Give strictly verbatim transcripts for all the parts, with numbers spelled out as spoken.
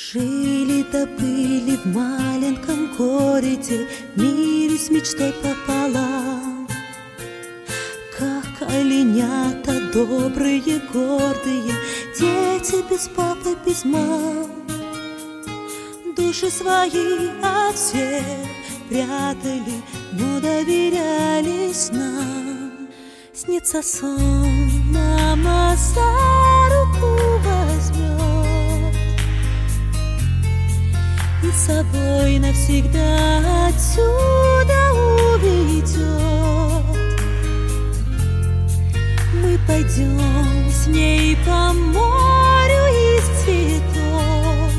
Жили да были в маленьком городе, в мире с мечтой пополам. Как оленята добрые, гордые, дети без папы, без мам. Души свои от всех прятали, но доверялись нам. Снится сон, мама за руку возьмет и с собой навсегда отсюда уведет. Мы пойдем с ней по морю из цветов,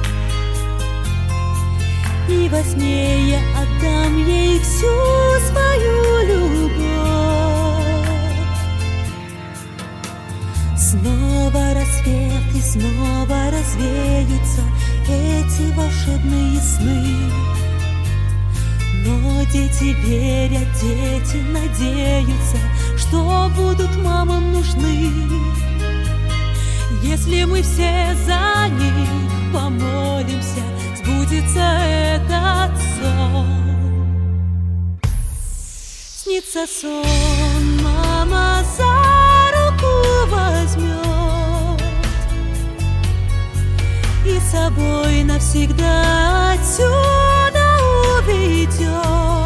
и во сне я отдам ей всю свою любовь. Снова рассвет и снова развеются эти волшебные сны. Но дети верят, дети надеются, что будут мамам нужны. Если мы все за них помолимся, сбудется этот сон. Снится сон, мама за руку возьмет и с собой навсегда отсюда уведет.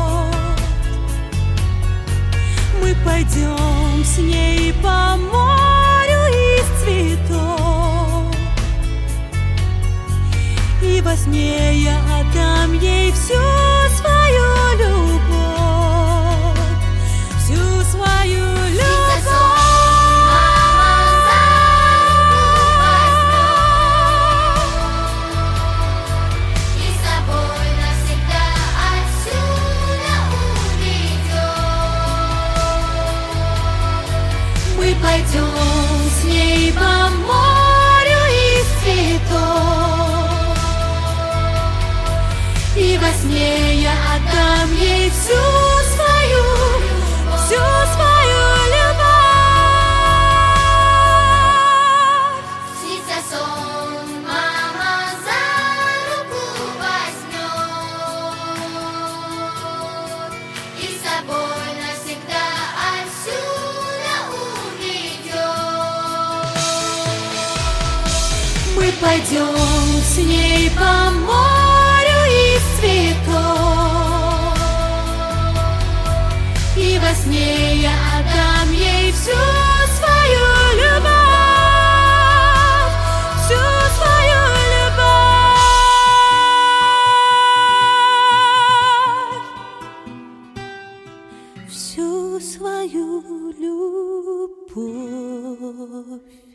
Мы пойдем с ней по морю из цветов, и во сне я отдам ей всю свою любовь, всю свою любовь. Мы пойдем с ней по морю из цветов, и во сне я отдам ей всю свою, всю свою любовь. Снится сон, мама за руку возьмет и с собой навсегда отсюда уведет. Мы пойдем с ней по морю из цветов, и во сне я отдам ей всю свою любовь, всю свою любовь, всю свою любовь.